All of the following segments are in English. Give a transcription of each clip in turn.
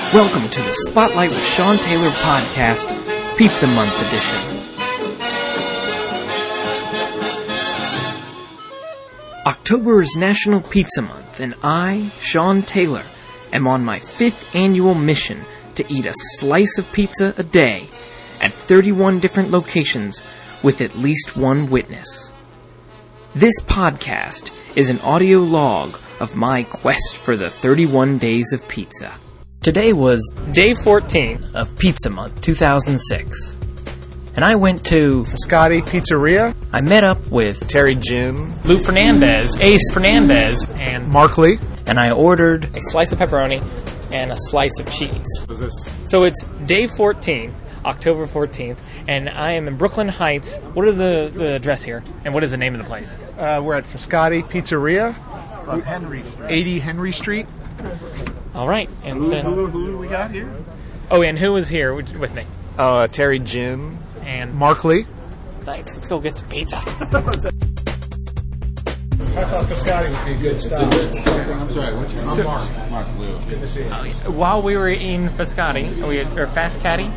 Welcome to the Spotlight with Sean Taylor podcast, Pizza Month edition. October is National Pizza Month, and I, Sean Taylor, am on my 5th annual mission to eat a slice of pizza a day at 31 different locations with at least one witness. This podcast is an audio log of my quest for the 31 days of pizza. Today was day 14 of Pizza Month 2006, and I went to Frascati Pizzeria. I met up with Terry Gin, Lou Fernandez, Ace Fernandez, and Mark Lee. And I ordered a slice of pepperoni and a slice of cheese. What's this? So it's day 14, October 14th, and I am in Brooklyn Heights. What is the address here, and what is the name of the place? We're at Frascati Pizzeria, 80 Henry Street. All right. And Who do we got here? oh, and who is here with me? Terry Gin, And Mark Lee. thanks. Let's go get some pizza. I thought Frascati would be a good stop. I'm sorry, what's your name? Mark Lou. Good to see you. While we were in Frascati, Frascati,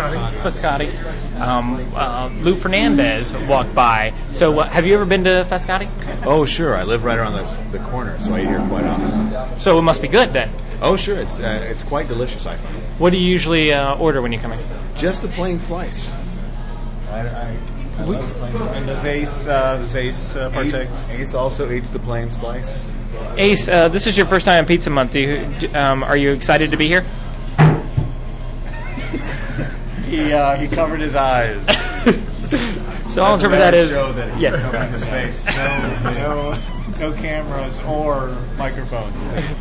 Lou Fernandez walked by. So have you ever been to Frascati? Oh, sure. I live right around the corner, so I eat here quite often. So it must be good then. Oh, sure. It's quite delicious, I find. What do you usually order when you come in? Just a plain slice. I love the plain slice. And does Ace partake? Ace also eats the plain slice. Ace, this is your first time on Pizza Month. Are you excited to be here? He covered his eyes. So I'll interpret that as show that he yes. covered his face. No cameras or microphones.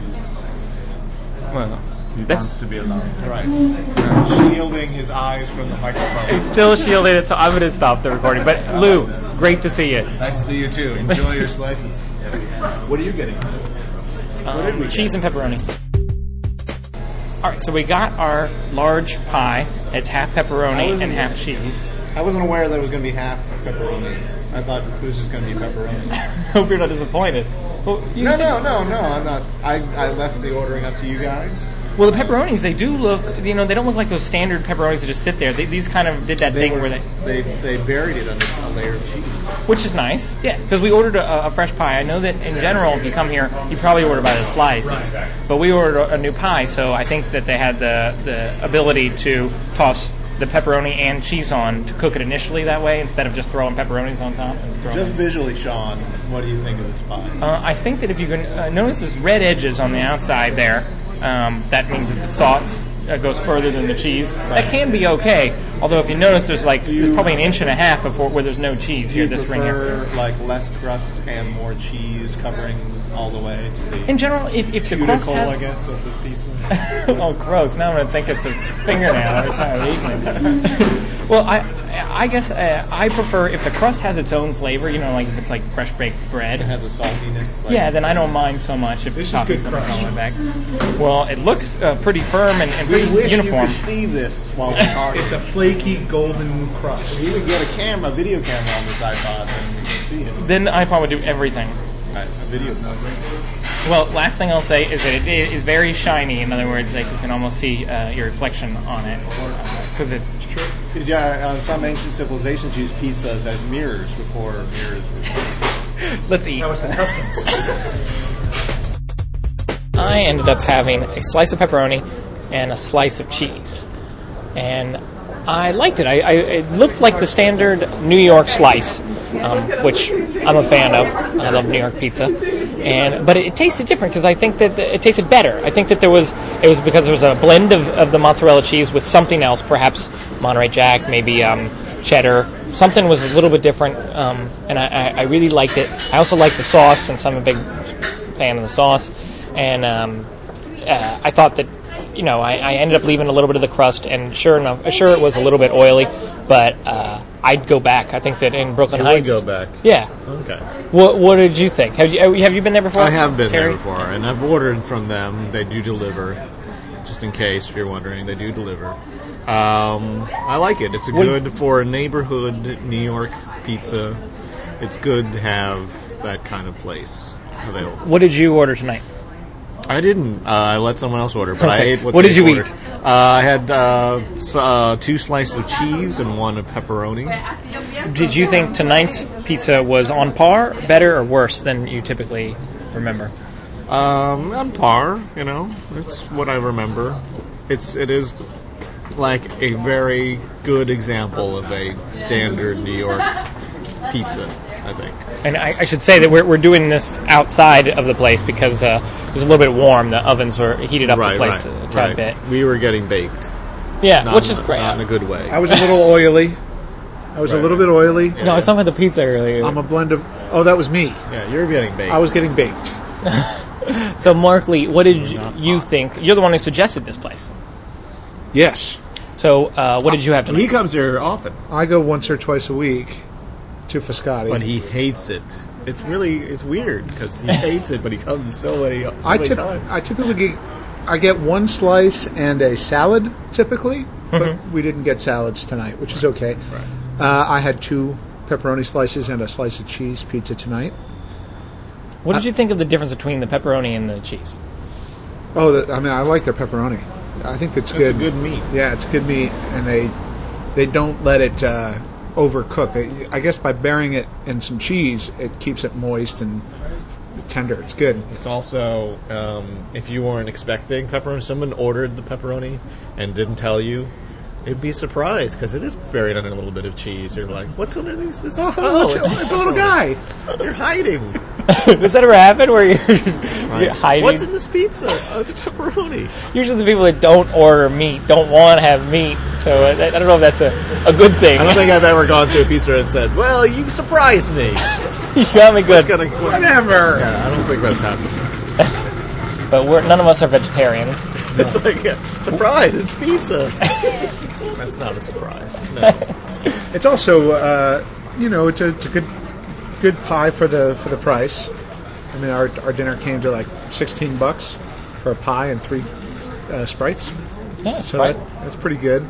Well, Wants to be alone. Right. Shielding his eyes from the microphone. he's still shielded it, so I'm going to stop the recording. But Lou, great to see you. Nice to see you, too. Enjoy your slices. What are you getting? Cheese and pepperoni. All right, so we got our large pie. It's half pepperoni and half cheese. I wasn't aware that it was going to be half pepperoni. I thought it was just going to be pepperoni. Hope you're not disappointed. Well, No, I'm not. I left the ordering up to you guys. Well, the pepperonis, they do look, they don't look like those standard pepperonis that just sit there. These kind of did that thing where they buried it under a layer of cheese. which is nice. Yeah, because we ordered a fresh pie. I know that in general, if you come here, you probably order by the slice. But we ordered a new pie, so I think that they had the ability to toss the pepperoni and cheese on to cook it initially that way instead of just throwing pepperonis on top. Just visually, Sean, what do you think of this pie? I think that if you can notice there's red edges on the outside there, that means that the sauce goes further than the cheese. That can be okay, although if you notice there's probably an inch and a half before where there's no cheese here, this ring here. Prefer like less crust and more cheese covering all the way to the In general, if the crust cuticle, has... I guess, of the pizza. Oh, gross. Now I'm going to think it's a fingernail every time I'm eating it. Well, I guess I prefer if the crust has its own flavor, like if it's like fresh baked bread. It has a saltiness. Then I don't mind so much if it's topping something on my back. Well, it looks pretty firm and We pretty wish uniform. you could see this while we're talking. It's a flaky golden crust. If you would get a video camera on this iPod, then you can see it. Then iPod would do everything. A video camera. Well, last thing I'll say is that it is very shiny. In other words, you can almost see your reflection on it. Because it's true. Yeah, some ancient civilizations used pizzas as mirrors before mirrors were... Let's eat. That was the customs. I ended up having a slice of pepperoni and a slice of cheese. And I liked it. It looked like the standard New York slice, which I'm a fan of. I love New York pizza. But it tasted different because I think that it tasted better. I think that it was because there was a blend of the mozzarella cheese with something else, perhaps Monterey Jack, maybe cheddar. Something was a little bit different, and I really liked it. I also liked the sauce, since I'm a big fan of the sauce. And I thought that, I ended up leaving a little bit of the crust, and sure it was a little bit oily, but I'd go back. I think that in Brooklyn Heights... You would go back? Yeah. Okay. What did you think? Have you been there before? I have been Terry? there before, and I've ordered from them. They do deliver. Just in case, if you're wondering, they do deliver. I like it. It's good for a neighborhood New York pizza. It's good to have that kind of place available. What did you order tonight? I didn't. I let someone else order, but I ate what What they did you ordered. eat? I had 2 slices of cheese and 1 of pepperoni. Did you think tonight's pizza was on par, better, or worse than you typically remember? On par, it's what I remember. It is like a very good example of a standard New York pizza, I think. And I should say that we're doing this outside of the place because it was a little bit warm. The ovens were heated up the place a tad bit. We were getting baked. Yeah, which is great. Not in a good way. I was a little oily. I was a little bit oily. No, I was talking about the pizza earlier. I'm a blend of... Oh, that was me. Yeah, you're getting baked. I was getting baked. So, Mark Lee, what did you think? You're the one who suggested this place. Yes. So, what did you have tonight? He comes here often, I go once or twice a week to Foscati. but he hates it. It's weird because he hates it, but he comes so many times. I typically get 1 slice and a salad, typically. But we didn't get salads tonight, which is okay. Right. I had 2 pepperoni slices and a slice of cheese pizza tonight. What did you think of the difference between the pepperoni and the cheese? Oh, I like their pepperoni. I think that's good. It's a good meat. Yeah, it's good meat, and they don't let it overcook. I guess by burying it in some cheese, it keeps it moist and tender. It's good. It's also, if you weren't expecting pepperoni, someone ordered the pepperoni and didn't tell you, it'd be surprised because it is buried under a little bit of cheese. You're like, what's under this? It's a little guy. You're hiding. Does that ever happen where you're hiding? What's in this pizza? Oh, it's pepperoni. Usually the people that don't order meat don't want to have meat, so I don't know if that's a good thing. I don't think I've ever gone to a pizza and said, well, you surprised me. You got me good. Whatever. Yeah, I don't think that's happened. But none of us are vegetarians. It's like, surprise, it's pizza. That's not a surprise. No. It's also, it's a good pie for the price. I mean, our dinner came to like $16 for a pie and 3 Sprites. Yeah, So right. that's pretty good.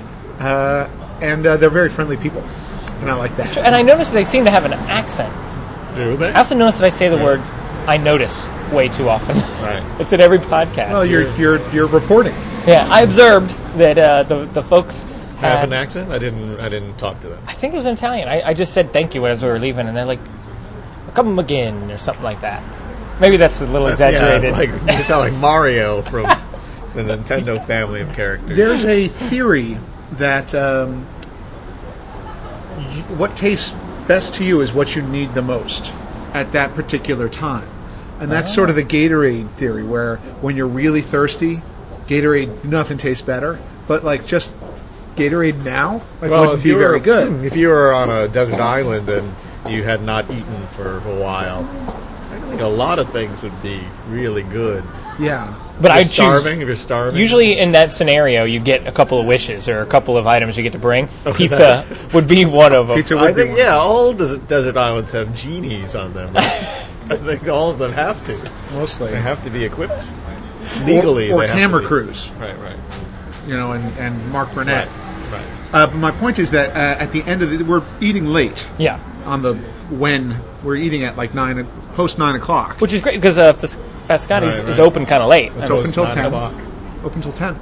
And they're very friendly people, and I like that. And I noticed they seem to have an accent. Do they? I also noticed that I say the word "I notice" way too often. Right. It's in every podcast. Well, you're reporting. Yeah, I observed that the folks Have had an accent? I didn't talk to them. I think it was in Italian. I just said thank you as we were leaving, and they're like, "Come again," or something like that. Maybe that's a little exaggerated. Yeah, it's like, you sound like Mario from the Nintendo family of characters. There's a theory that what tastes best to you is what you need the most at that particular time. And that's sort of the Gatorade theory, where when you're really thirsty, Gatorade, nothing tastes better. But like just Gatorade now wouldn't be very good. If you were on a desert island and you had not eaten for a while, I think a lot of things would be really good. Yeah. But I If you're starving. Usually in that scenario, you get a couple of wishes or a couple of items you get to bring. Pizza would be one of them. Pizza I would be think, one. all desert islands have genies on them. I think all of them have to. Mostly. They have to be equipped legally. Or they have camera to be. crews, Right. and Mark Burnett. Right. But my point is that at the end of it, we're eating late. Yeah. On the when we're eating at like post 9 o'clock. Which is great because Fascati's Right. is open kind of late. It's open until 9 10. o'clock. Open till 10.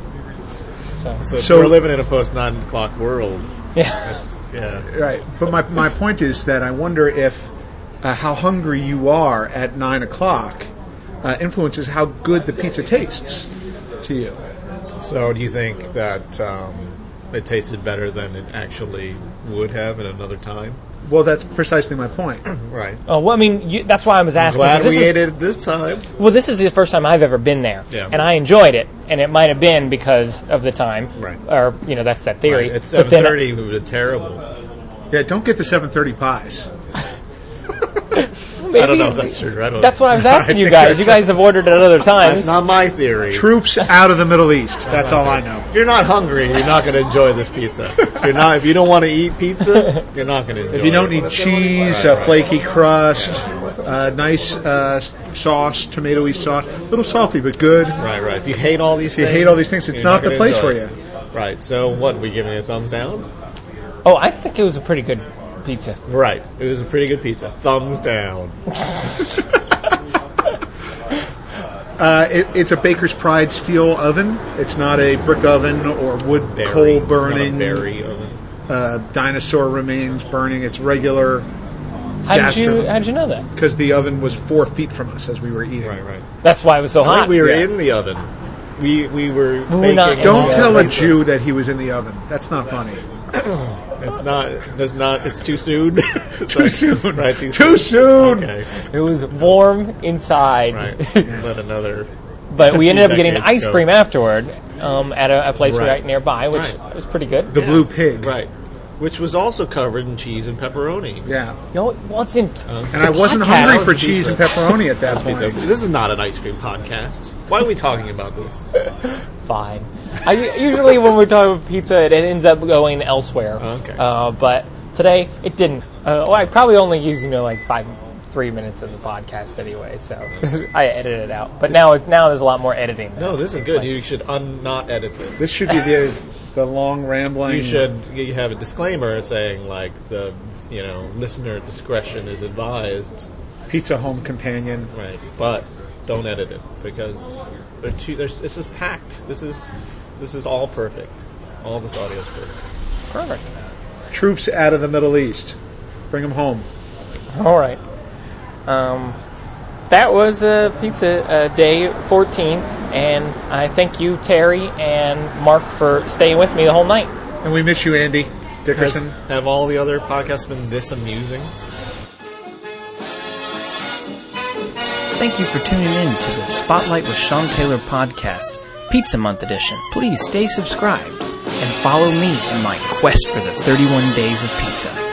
So we're living in a post 9 o'clock world. Yeah. Yeah. Right. But my point is that I wonder if how hungry you are at 9 o'clock influences how good the pizza tastes to you. So do you think that it tasted better than it actually would have at another time? Well, that's precisely my point. Right. Oh, well, I mean, that's why I was asking. Glad 'cause we ate it this time. Well, this is the first time I've ever been there, Yeah. and I enjoyed it. And it might have been because of the time, Right. Or that's that theory. Right. At But then- 7:30, it would have been terrible. Yeah, don't get the 7:30 pies. maybe, I don't know if that's true. I don't That's know. what I was asking I you think guys. that's You guys have ordered at other times. That's not my theory. Troops out of the Middle East. That's all I know. If you're not hungry, you're not going to enjoy this pizza. If you don't want to eat pizza, you're not going to enjoy it. If you don't need cheese, Right. flaky crust, nice sauce, tomatoey sauce, a little salty but good. Right. If you hate all these things, It's you're not the gonna place enjoy for it. you. Right. So what, we giving it a thumbs down? Oh, I think it was a pretty good pizza. Right. It was a pretty good pizza. Thumbs down. It's a Baker's Pride steel oven. It's not a brick oven or wood coal burning. It's not a berry oven. Dinosaur remains burning. It's regular. How'd you know that? Because the oven was 4 feet from us as we were eating. Right. That's why it was so I hot. think we were in the oven. We were baking. not in Don't the tell a Jew that he was in the oven. That's not funny. It's not. There's not. It's too soon. Too soon. Right. Too soon. Okay. It was warm inside. Right. Let another. But we ended up getting decades ice go. cream afterward at a place Right. right nearby, which Right. was pretty good. The Blue Pig. Right. Which was also covered in cheese and pepperoni. Yeah. No, it wasn't. And I wasn't Podcast. hungry for Pizza. cheese and pepperoni at that Pizza. point. This is not an ice cream podcast. Why are we talking about this? Fine. Usually when we're talking about pizza, it ends up going elsewhere. Okay. But today, it didn't. I probably only used, like 3 minutes of the podcast anyway, so I edited it out. But now there's a lot more editing. No, this is good. You should not edit this. This should be the long rambling. You have a disclaimer saying like the listener discretion is advised. Pizza Home Companion. Right, but don't edit it because this is packed. This is all perfect. All this audio is perfect. Perfect. Troops out of the Middle East. Bring them home. All right. That was Pizza Day 14, and I thank you, Terry and Mark, for staying with me the whole night. And we miss you, Andy Dickerson. Have all the other podcasts been this amusing? Thank you for tuning in to the Spotlight with Sean Taylor podcast, Pizza Month edition. Please stay subscribed and follow me in my quest for the 31 days of pizza.